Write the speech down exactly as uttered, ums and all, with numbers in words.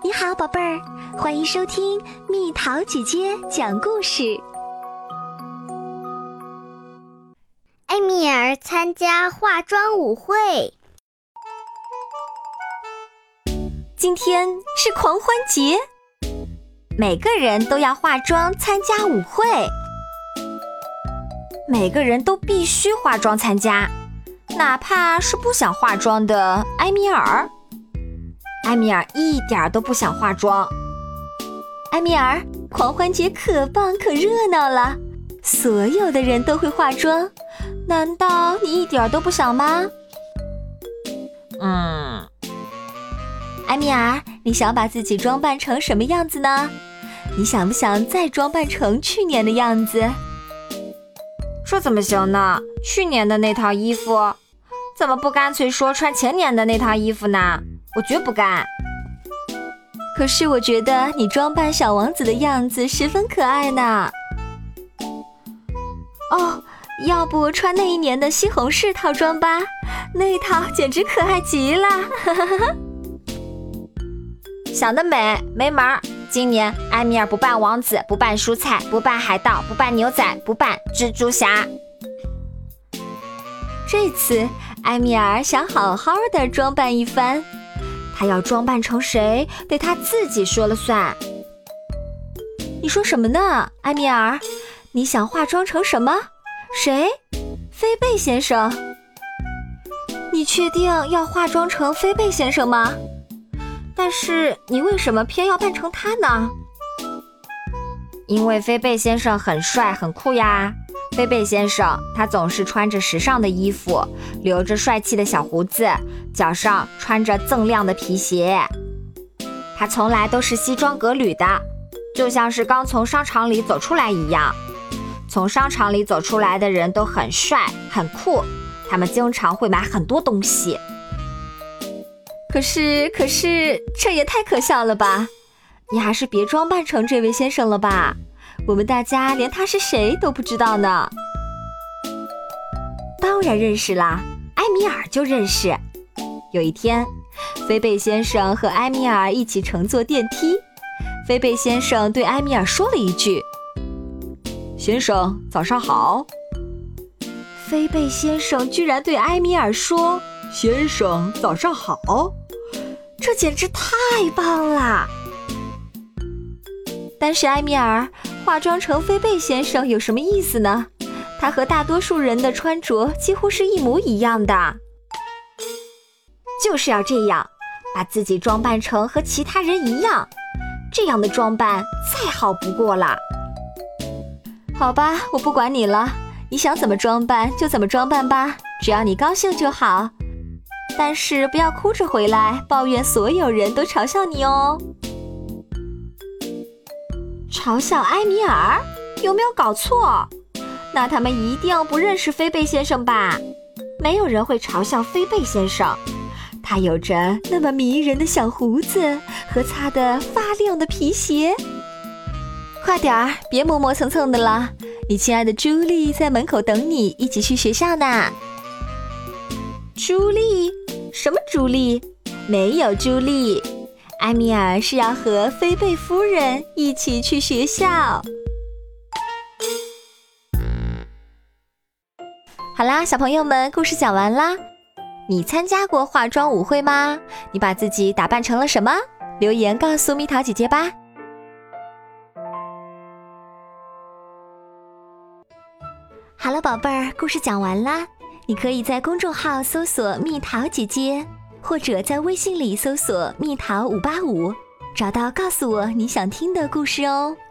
你好，宝贝儿，欢迎收听蜜桃姐姐讲故事。 艾米尔参加化妆舞会。 今天是狂欢节，每个人都要化妆参加舞会，每个人都必须化妆参加，哪怕是不想化妆的埃米尔。埃米尔一点都不想化妆。埃米尔，狂欢节可棒可热闹了，所有的人都会化妆，难道你一点都不想吗？嗯。埃米尔，你想把自己装扮成什么样子呢？你想不想再装扮成去年的样子？这怎么行呢？去年的那套衣服，怎么不干脆说穿前年的那套衣服呢？我绝不干。可是我觉得你装扮小王子的样子十分可爱呢。哦，要不穿那一年的西红柿套装吧，那套简直可爱极了。想得美，没门儿！今年埃米尔不扮王子，不扮蔬菜，不扮海盗，不扮牛仔，不扮蜘蛛侠。这次埃米尔想好好的装扮一番，他要装扮成谁，得他自己说了算。你说什么呢，埃米尔？你想化妆成什么？谁？菲贝先生？你确定要化妆成菲贝先生吗？但是你为什么偏要扮成他呢？因为菲贝先生很帅很酷呀。菲贝先生他总是穿着时尚的衣服，留着帅气的小胡子，脚上穿着锃亮的皮鞋。他从来都是西装革履的，就像是刚从商场里走出来一样。从商场里走出来的人都很帅很酷，他们经常会买很多东西。可是可是这也太可笑了吧，你还是别装扮成这位先生了吧，我们大家连他是谁都不知道呢。当然认识啦，埃米尔就认识。有一天，菲贝先生和埃米尔一起乘坐电梯，菲贝先生对埃米尔说了一句：先生早上好。菲贝先生居然对埃米尔说：先生早上好，这简直太棒了。但是埃米尔，化妆成菲贝先生有什么意思呢？他和大多数人的穿着几乎是一模一样的。就是要这样，把自己装扮成和其他人一样，这样的装扮再好不过了。好吧，我不管你了，你想怎么装扮就怎么装扮吧，只要你高兴就好。但是不要哭着回来抱怨所有人都嘲笑你哦。嘲笑埃米尔？有没有搞错？那他们一定不认识菲贝先生吧？没有人会嘲笑菲贝先生，他有着那么迷人的小胡子和擦得发亮的皮鞋。快点儿，别磨磨蹭蹭的了，你亲爱的朱莉在门口等你，一起去学校呢。朱莉？什么朱莉？没有朱莉，埃米尔是要和菲贝夫人一起去学校。好啦，小朋友们，故事讲完啦。你参加过化妆舞会吗？你把自己打扮成了什么？留言告诉蜜桃姐姐吧。 好了，宝贝儿，故事讲完啦。你可以在公众号搜索蜜桃姐姐，或者在微信里搜索蜜桃五八五，找到告诉我你想听的故事哦。